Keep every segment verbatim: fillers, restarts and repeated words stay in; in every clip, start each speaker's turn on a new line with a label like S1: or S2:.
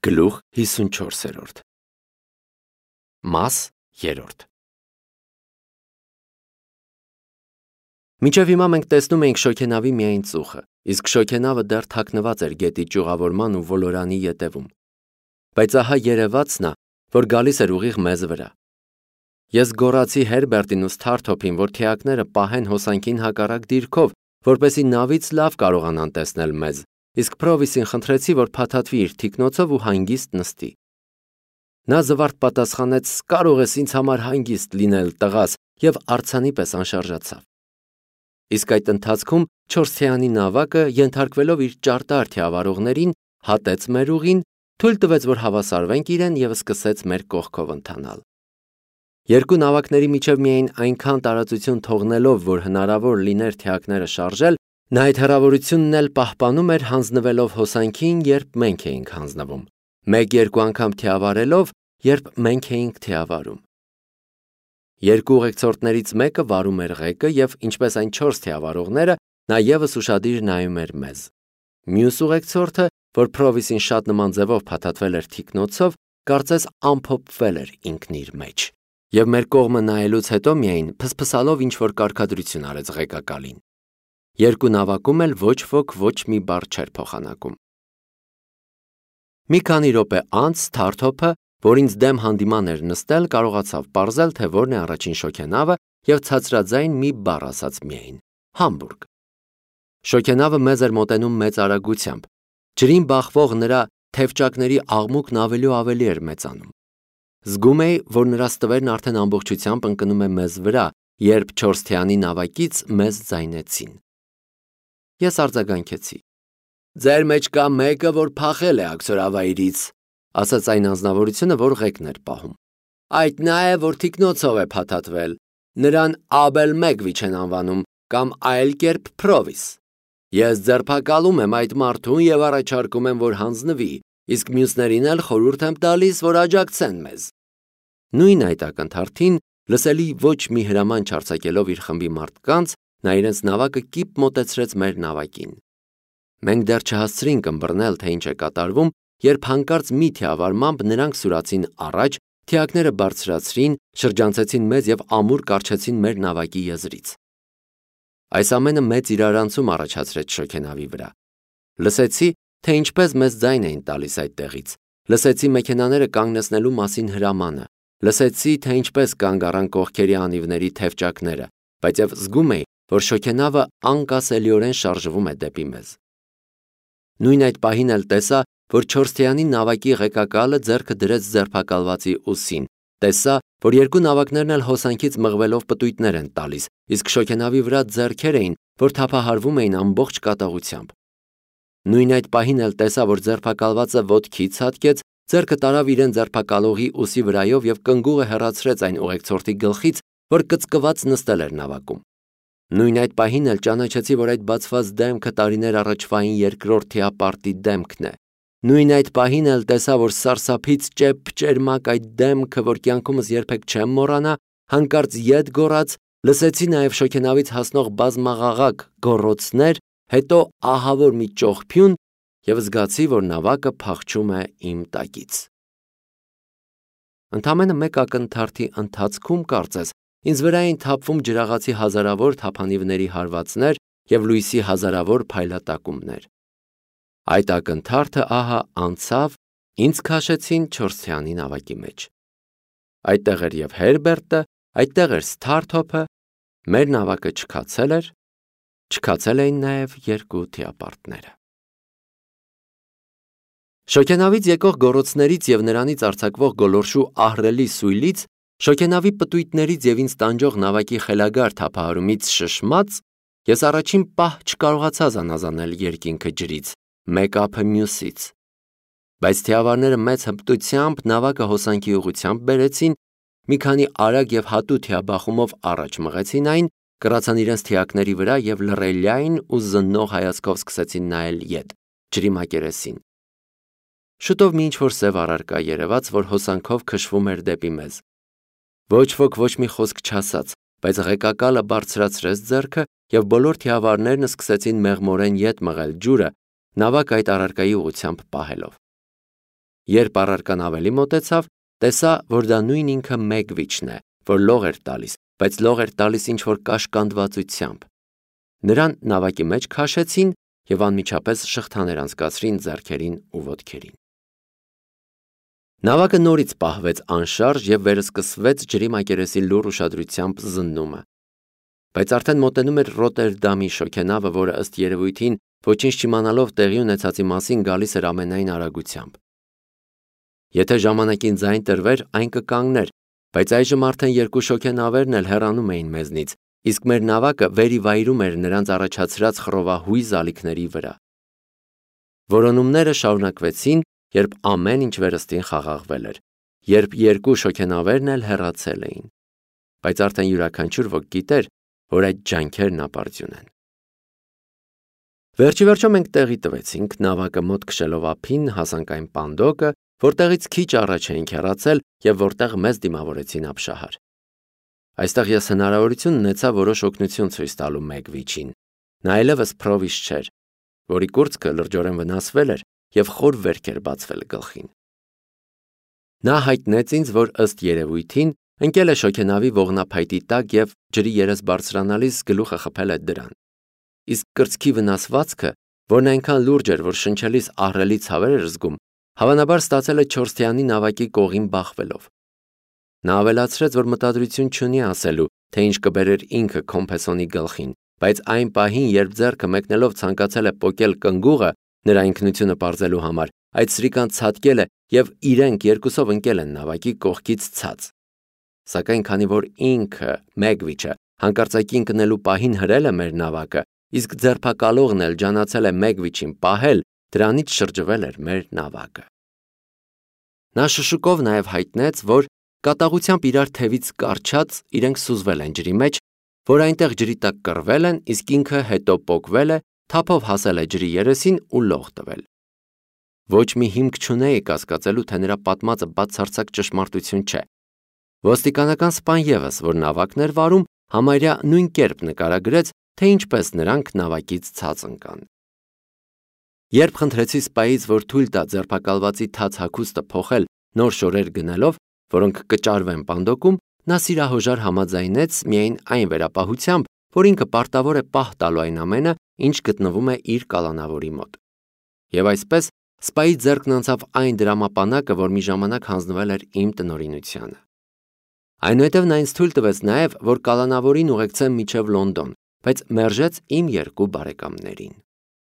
S1: Գլուխ հիսունչորսերորդ Մաս երրորդ Մինչև հիմա մենք տեսնում էինք շոգենավի միայն ծուխը, իսկ շոգենավը դեռ թաքնված էր գետի ճյուղավորման ու ոլորանի ետևում։ Բայց ահա երևաց նա, որ գալիս էր ուղիղ մեզ վրա։ Ես գոռացի Հերբերտին ու Սթարթոփին, որ թիակները պահեն հոսանքին հակառակ դիրքով, որպեսզի նավից լավ կարողանան տեսնել մեզ, իսկ Փրովիսին խնդրեցի, որ փաթաթվի իր թիկնոցով ու հանգիստ նստի։ Նա զվարթ պատասխանեց. «Կարող ես ինձ համար հանգիստ լինել, տղաս», և արձանի պես անշարժացավ։ Իսկ այդ ընթացքում չորս թեյանի նավակը, ենթարկվելով իր ճարտար թիավարողներին, հատեց մեր ուղին, թույլ տվեց, որ հավասարվենք իրեն և սկսեց մեր կողքով ընթանալ։ Երկու նավակների միջև միայն այնքան տարածություն թողնելով, որ հնարավոր լիներ թիակները շարժել, նա այդ հեռավորությունն էլ պահպանում էր հանձնվելով հոսանքին, երբ մենք էինք հանձնվում, մեկ-երկու անգամ թիավարելով, երբ մենք էինք թիավարում։ Երկու ուղեկցորդներից մեկը վարում էր ղեկը և, ինչպես այն չորս թիավարողները, նա ևս ուշադիր նայում էր մեզ։ Մյուս ուղեկցորդը, որ Փրովիսին շատ նման ձևով փաթաթվել էր թիկնոցով, կարծես ամփոփվել էր ինքն իր մեջ, և մեր կողմը նայելուց հետո միայն փսփսալով ինչ-որ կարգադրություն արեց ղեկակալին։ Երկու նավակում էլ ոչ ոք ոչ մի բառ չէր փոխանակում։ Մի քանի րոպե անց Սթարթոփը, որ ինձ դեմ հանդիման էր նստել, կարողացավ պարզել, թե որն է առաջին շոգենավը, և ցածրաձայն մի բառ ասաց միայն. «Համբուրգ»։ Շոգենավը մեզ էր մոտենում մեծ արագությամբ։ Ջրին բախվող նրա թևճակների աղմուկն ավելի ու ավելի էր մեծանում։ Զգում էի, որ նրա ստվերն արդեն ամբողջությամբ ընկնում է մեզ վրա, երբ չորս թեյանի նավակից մեզ ձայնեցին։ Ես արձագանքեցի. «Ձեր մեջ կա մեկը, որ փախել է աքսորավայրից», ասաց այն անձնավորությունը, որ ղեկն էր պահում։ «Այդ նա է, որ թիկնոցով է փաթաթվել։ Նրան Աբել Մեգվիչ են անվանում, կամ այլ կերպ Փրովիս։ Ես ձերբակալում եմ այդ մարդուն և առաջարկում եմ, որ հանձնվի, իսկ մյուսներին էլ խորհուրդ եմ տալիս, որ աջակցեն մեզ»։ Նույն այդ ակնթարթին, լսելի ոչ մի հրաման չարձակելով իր խմբի մարդկանց, նա իրենց նավակը կիպ մոտեցրեց մեր նավակին։ Մենք դեռ չհասցրինք ըմբռնել, թե ինչ է կատարվում, երբ հանկարծ մի թիավարմամբ նրանք սուրացին առաջ, թիակները բարձրացրին, շրջանցեցին մեզ և ամուր կառչեցին մեր նավակի եզրից։ Այս ամենը մեծ իրարանցում առաջացրեց շոգենավի վրա։ Լսեցի, թե ինչպես մեզ ձայն էին տալիս այդտեղից, լսեցի մեքենաները կանգնեցնելու մասին հրամանը, լսեցի, թե ինչպես կանգ առան կողքերի անիվների թևճակները, բայց և զգում էի, որ շոգենավը անկասելիորեն շարժվում է դեպի մեզ։ Նույն այդ պահին էլ տեսա, որ չորս թեյանի նավակի ղեկակալը ձեռքը դրեց ձերբակալվածի ուսին, տեսա, որ երկու նավակներն էլ հոսանքից մղվելով պտույտներ են տալիս, իսկ շոգենավի վրա ձեռքեր էին, որ թափահարվում էին ամբողջ կատաղությամբ։ Նույն այդ պահին էլ տեսա, որ ձերբակալվածը ոտքի ցատկեց, ձեռքը տարավ իրեն ձերբակալողի ուսի վրայով և կնգուղը հեռացրեց այն ուղեկցորդի գլխից, որ կծկված նստել էր նավակում։ Նույն այդ պահին էլ ճանաչեցի, որ այդ բացված դեմքը տարիներ առաջվային երկրորդ թիապարտի դեմքն է։ Նույն այդ պահին էլ տեսա, որ սարսափից ճեպ-ճերմակ այդ դեմքը, որ կյանքումս երբեք չեմ մոռանա, հանկարծ ետ գոռաց, լսեցի նաև շոգենավից հասնող բազմաղաղակ գոռոցներ, հետո ահավոր մի ճողփյուն և զգացի, որ նավակը փախչում է իմ տակից։ Ընդամենը մեկ ակնթարթի ընթացքում, կարծես, ինձ վրա էին թափվում ջրաղացի հազարավոր թափանիվների հարվածներ և լույսի հազարավոր փայլատակումներ։ Այդ ակնթարթը ահա անցավ, ինձ քաշեցին չորս թեյանի նավակի մեջ։ Այդտեղ էր և Հերբերտը, այդտեղ էր Սթարթոփը, մեր նավակը չքացել էր, չքացել էին նաև երկու թիապարտները։ Շոգենավից եկող գոռոցներից և նրանից արձակվող գոլորշու ահռելի սույլից, շոգենավի պտույտներից և ինձ տանջող նավակի խելագար թափահարումից շշմած, ես առաջին պահ չկարողացա զանազանել երկինքը ջրից, մեկ ափը մյուսից։ Բայց թիավարները մեծ հմտությամբ նավակը հոսանքի ուղղությամբ բերեցին, մի քանի արագ և հատու թիաբախումով առաջ մղեցին այն, կռացան իրենց թիակների վրա և լռելյայն ու զննող հայացքով սկսեցին նայել ետ, ջրի մակերեսին։ Շուտով մի ինչ-որ սև առարկա երևաց, որ հոսանքով քշվում էր դեպի մեզ։ Ոչ ոք ոչ մի խոսք չասաց, բայց ղեկակալը բարձրացրեց ձեռքը, և բոլոր թիավարներն սկսեցին մեղմորեն ետ մղել ջուրը, նավակը այդ առարկայի ուղղությամբ պահելով։ Երբ առարկան ավելի մոտեցավ, տեսա, որ դա նույն ինքը Մեգվիչն է, որ լող էր տալիս, բայց լող էր տալիս ինչ-որ կաշկանդվածությամբ։ Նրան նավակի մեջ քաշեցին և անմիջապես շղթաներ անցկացրին ձեռքերին ու ոտքերին։ Նավակը նորից պահվեց անշարժ և վերսկսվեց ջրի մակերեսի լուռ ուշադրությամբ զննումը։ Բայց արդեն մոտենում էր Ռոտերդամի շոգենավը, որը ըստ երևույթին ոչինչ չիմանալով տեղի ունեցածի մասին գալիս էր ամենայն արագությամբ։ Եթե ժամանակին ձայն տրվեր, այն կկանգներ, բայց այժմ արդեն երկու շոգենավերն էլ հեռանում էին մեզնից, իսկ մեր նավակը վերիվայրում էր նրանց առաջացրած խռովահույզ ալիքների վրա։ Որոնումները շարունակվեցին, երբ ամեն ինչ վերստին խաղաղվել էր, երբ երկու շոգենավերն էլ հեռացել էին, բայց արդեն յուրաքանչյուր ոք գիտեր, որ այդ ջանքերն ապարդյուն են։ Վերջիվերջո մենք տեղի տվեցինք, նավակը մոտ քշելով ափին հասանք այն պանդոկը, որտեղից քիչ առաջ էինք հեռացել և որտեղ մեզ դիմավորեցին ապշահար։ Այստեղ ես հնարավորություն ունեցա որոշ օգնություն ցույց տալու Մեգվիչին։ Նա այլևս փրովիշ չէր, որի կուրծքը լրջորեն վնասվել էր և խոր վերք էր բացվել գլխին։ Նա հայտնեց ինձ, որ ըստ երևույթին ընկել է շոգենավի ողնափայտի տակ և ջրի երես բարձրանալիս գլուխը խփել է դրան, իսկ կրծքի վնասվածքը, որն այնքան լուրջ էր, որ շնչելիս ահռելի ցավեր էր զգում, հավանաբար ստացել է չորսթիանի նավակի կողին բախվելով։ Նա ավելացրեց, որ մտադրություն չունի ասելու, թե ինչ կբերեր ինքը Քոմփեսոնի գլխին, բայց այն պահին, երբ ձեռքը մեկնելով ցանկացել է պոկել կնգուղը նրա ինքնությունը պարզելու համար, այդ սրիկան ցատկել է և իրենք երկուսով ընկել են նավակի կողքից ցած։ Սակայն քանի որ ինքը Մեգվիչը հանկարծակի ընկնելու պահին հրել է մեր նավակը, իսկ ձերբակալողն էլ ջանացել է Մեգվիչին պահել, դրանից շրջվել էր մեր նավակը։ Նա շշուկով նաև հայտնեց, որ կատաղությամբ իրար թևից կառչած իրենք սուզվել են ջրի մեջ, որ այնտեղ ջրի տակ կռվել են, իսկ ինքը հետո պոկվել է, թափով հասել է ջրի երեսին ու լող տվել։ Ոչ մի հիմք չունեի կասկածելու, թե նրա պատմածը բացարձակ ճշմարտություն չէ։ Ոստիկանական սպան ևս, որ նավակն էր վարում, համարյա նույն կերպ նկարագրեց, թե ինչպես նրանք նավակից ցած ընկան։ Երբ խնդրեցի սպայից, որ թույլ տա ձերբակալվածի թաց հագուստը փոխել նոր շորեր գնելով, որոնք կճարվեն պանդոկում, նա սիրահոժար համաձայնեց միայն այն վերապահությամբ, որ ինքը պարտավոր է պահ տալու այն ամենը, ինչ գտնվում է իր կալանավորի մոտ։ Եվ այսպես սպայի ձեռքն անցավ այն դրամապանակը, որ մի ժամանակ հանձնվել էր իմ տնօրինությանը։ Այնուհետև նա ինձ թույլ տվեց նաև, որ կալանավորին ուղեկցեմ մինչև Լոնդոն, բայց մերժեց իմ երկու բարեկամներին։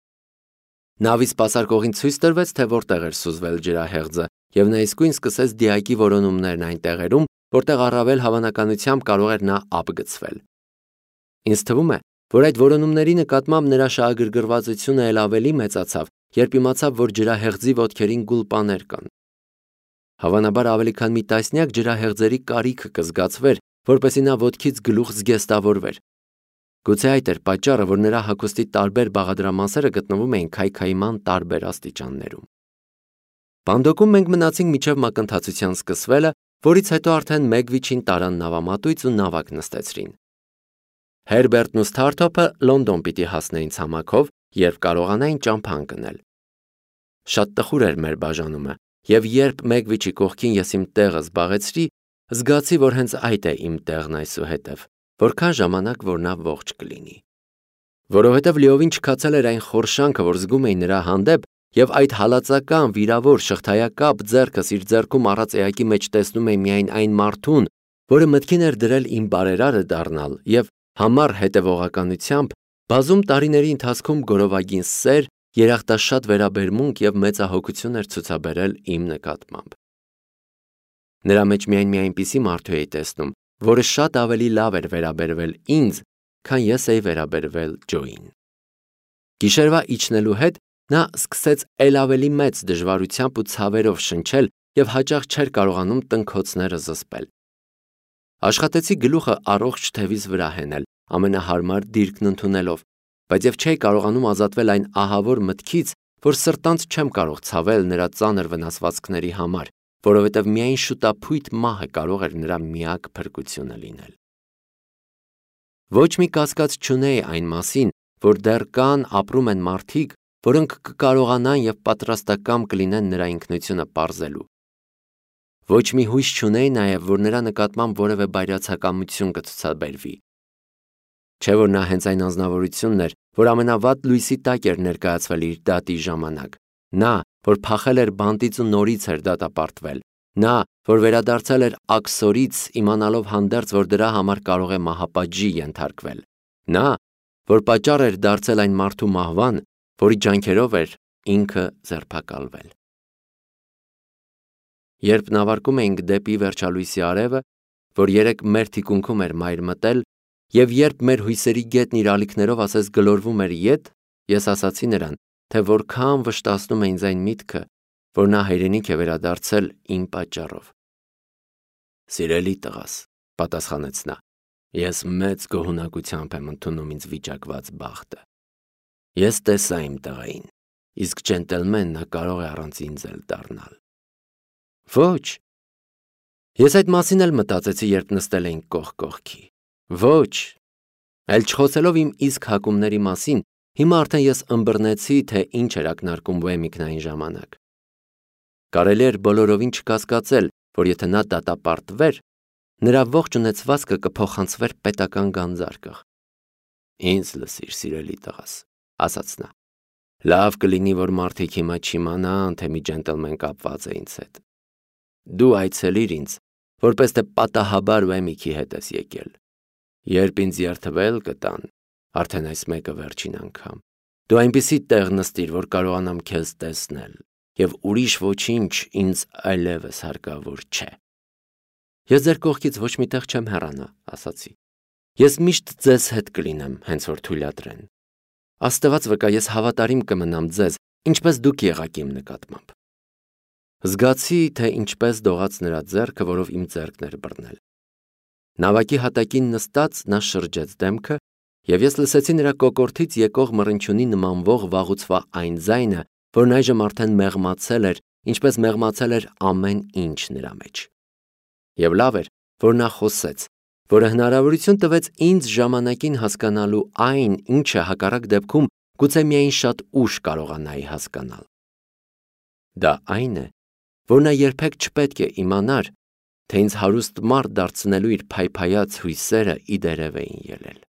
S1: Նավի սպասարկողին ցույց տրվեց, թե որտեղ էր սուզվել ջրահեղձը, և նա իսկույն սկսեց դիակի որոնումներն այն տեղերում, որտեղ առավել հավանականությամբ կարող էր նա ապգծվել։ Ինձ թվում է, որ այդ որոնումների նկատմամբ նրա շահագրգռվածությունը էլ ավելի մեծացավ, երբ իմացավ, որ ջրահեղձի ոտքերին գուլպաներ կան։ Հավանաբար ավելի քան մի տասնյակ ջրահեղձերի կարիքը կզգացվեր, որպեսզի նա ոտքից գլուխ զգեստավորվեր։ Գուցե այդ էր պատճառը, որ նրա հագուստի տարբեր բաղադրամասերը գտնվում էին քայքայման տարբեր աստիճաններում։ Պանդոկում մենք մնացինք մինչև մակընթացության սկսվելը, որից հետո արդեն Մեգվիչին տարան նավամատույց ու նավակ նստեցրին։ Հերբերտն ու Սթարթոփը Լոնդոն պիտի հասնեին ցամաքով, երբ կարողանային ճամփա ընկնել։ Շատ տխուր էր մեր բաժանումը, և երբ Մեգվիչի կողքին ես իմ տեղը զբաղեցրի, զգացի, որ հենց այդ է իմ տեղն այսուհետև, որքան ժամանակ որ նա ողջ կլինի։ Որովհետև լիովին չքացել էր այն խորշանքը, որ զգում էի նրա հանդեպ, և այդ հալածական, վիրավոր, շղթայակապ ձեռքս իր ձեռքում առած էակի մեջ տեսնում էի միայն այն մարդուն, որը մտքին էր դրել իմ բարերարը դառնալ և համառ հետևողականությամբ բազում տարիների ընթացքում գորովագին սեր, երախտաշատ վերաբերմունք և մեծահոգություն էր ցուցաբերել իմ նկատմամբ։ Նրա մեջ միայն մի այնպիսի մարդու էի տեսնում, որը շատ ավելի լավ էր վերաբերվել ինձ, քան ես էի վերաբերվել Ջոյին։ Գիշերվա իջնելու հետ նա սկսեց էլ ավելի մեծ դժվարությամբ ու ցավերով շնչել և հաճախ չէր կարողանում տնքոցները զսպել։ Աշխատեցի գլուխը առողջ թևիս վրա հենել, ամենահարմար դիրքն ընդունելով, բայց և չէի կարողանում ազատվել այն ահավոր մտքից, որ սրտանց չեմ կարող ցավել նրա ծանր վնասվածքների համար, որովհետև միայն շուտափույթ մահը կարող էր նրա միակ փրկությունը լինել։ Ոչ մի կասկած չունեի այն մասին, որ դեռ կան, ապրում են մարդիկ, որոնք կկարողանան եւ պատրաստակամ կլինեն նրա ինքնությունը պարզելու։ Ոչ մի հույս չունեի նաեւ, որ նրա նկատմամբ որևէ բայրացակամություն կցուցաբերվի։ Չէ՞ որ նա հենց այն անձնավորությունն էր, որ ամենավատ լույսի տակ էր ներկայացվել իր դատի ժամանակ։ Նա, որ փախել էր բանտից ու նորից էր դատապարտվել։ Նա, որ վերադարձել էր աքսորից, իմանալով հանդերձ, որ դրա համար կարող է մահապատժի ենթարկվել։ Նա, որ պատճառ էր դարձել այն մարդու մահվան, որի ջանքերով էր ինքը ձերբակալվել։ Երբ նավարկում էինք դեպի վերջալույսի արևը, որ երեք մեր թիկունքում էր մայր մտել, եւ երբ մեր հույսերի գետն իր ալիքներով ասես գլորվում էր ետ, ես ասացի նրան, թե որքան վշտացնում է ինձ այն միտքը, որ նա հայրենիք է վերադարձել իմ պատճառով։ Սիրելի տղաս, պատասխանեց նա, ես մեծ գոհունակությամբ եմ ընդունում ինձ վիճակված բախտը։ Ես տեսա իմ տղային, իսկ ջենտլմեն նա կարող է առանց ինձ էլ դառնալ։ Ոչ։ Ես այդ մասին էլ մտածեցի, երբ նստել էինք կողք կողքի։ Ոչ։ Այլ չխոսելով իմ իսկ հակումների մասին, հիմա արդեն ես ըմբռնեցի, թե ինչ էր ակնարկում Վեմիկն այն ժամանակ։ Կարելի էր բոլորովին չկասկածել, որ եթե նա դատապարտվեր, նրա ողջ ունեցվածքը կփոխանցվեր պետական գանձարկղ։ Ինձ լսիր, սիրելի տղաս, ասաց նա։ Լավ կլինի, որ մարդիկ հիմա չիմանան, թե մի ջենտլմեն կապված է ինձ հետ։ Դու այցելիր ինձ, որպես թե պատահաբար Վեմիկի հետ ես եկել։ Երբ ինձ երթվել կտան, արդեն այս մեկը վերջին անգամ, դու այնպիսի տեղ նստիր, որ կարողանամ քեզ տեսնել, եւ ուրիշ ոչինչ ինձ այլևս հարկավոր չէ։ Ես ձեր կողքից ոչ մի տեղ չեմ հեռանա, ասացի։ Ես միշտ ձեզ հետ կլինեմ, հենց որ թույլատրեն։ Աստված վկա, ես հավատարիմ կմնամ ձեզ, ինչպես դուք եղաք իմ նկատմամբ։ Զգացի, թե ինչպես դողաց նրա ձեռքը, որով իմ ձեռքն էր բռնել։ Նավակի հատակին նստած նա շրջեց դեմքը, եւ ես լսեցի նրա կոկորդից եկող մռնչյունի նմանվող վաղուցվա այն ձայնը, որն այժմ արդեն մեղմացել էր, ինչպես մեղմացել էր ամեն ինչ նրա մեջ։ Եվ լավ էր, որ նա խոսեց, որը հնարավորություն տվեց ինձ ժամանակին հասկանալու այն, ինչը հակառակ դեպքում գուցե միայն շատ ուշ կարողանայի հասկանալ։ Դա այն է, որ նա երբեք չպետք է իմանար, թե ինձ հարուստ մարդ դարձնելու իր փայփայած հույսերը ի դերև էին ելել։